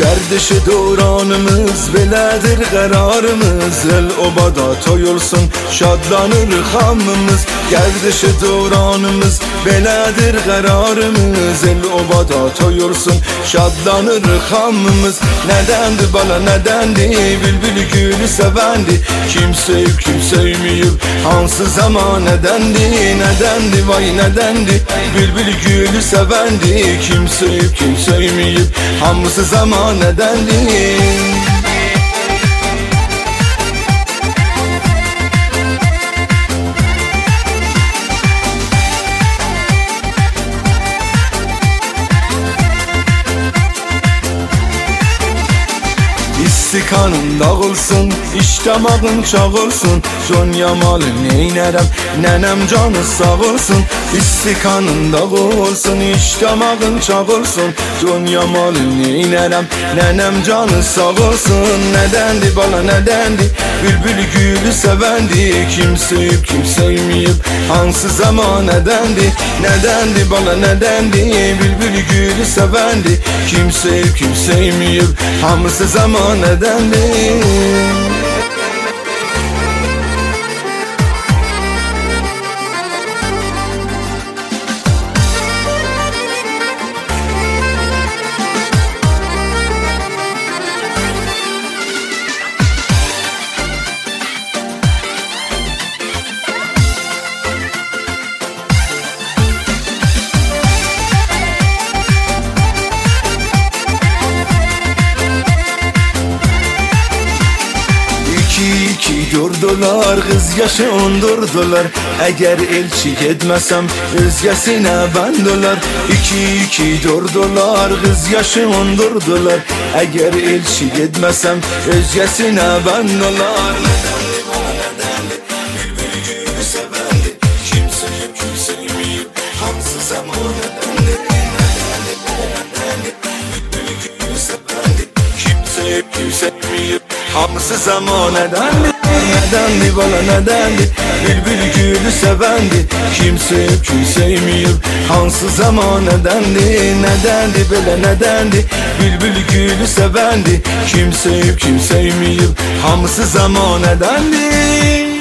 Gerdişi dövranımız belədir qərarımız. El obada toy olsun şadlanır xamımız. Gerdişi dövranımız belədir qərarımız. El obada toy olsun şadlanır xamımız. Nədəndi bala nədəndi, bülbül gülü sevəndi. Kim sevib kim sevməyib, hansı zaman nədəndi. Nədəndi vay nədəndi, bülbül gülü sevəndi. Kim sevib kim sevməyib, hamısı zaman nədəndi. İstikanın dağılsın, iştamağın çağ olsun. Conya malı neynərəm, nənəm canı sağ olsun. İstikanın dağılsın, iştamağın çağ olsun. Conya malı neynərəm, nənəm canı sağ olsun. Nədəndi bala nədəndi, bülbül gülü sevəndi. Kim sevib kim sevməyib, hansı zaman nədəndi. Nədəndi bala nədəndi, bülbül gülü sevəndi. Kim sevib kim sevməyib, hamısı zaman nədəndi. İki durdular, kız yaşı ondurdular. Eğer elçi etmesem özgesine ben dolar. İki durdular, kız yaşı ondurdular. Eğer elçi etmesem özgesine ben dolar. Nədəndi bana nədəndi, bülbül gülü sevəndi. Kim sevib kim sevməyib, hansı zaman nədəndi. Nədəndi bana nədəndi, bülbül gülü sevəndi. Kim sevib kim sevməyib, hamısı zaman nədəndi. Nədəndi bala nədəndi, bülbül gülü sevəndi. Kim sevib kim sevməyib, hansı zaman nədəndi. Nədəndi belə nədəndi, bülbül gülü sevəndi. Kim sevib kim sevməyib, hamısı zaman nədəndi.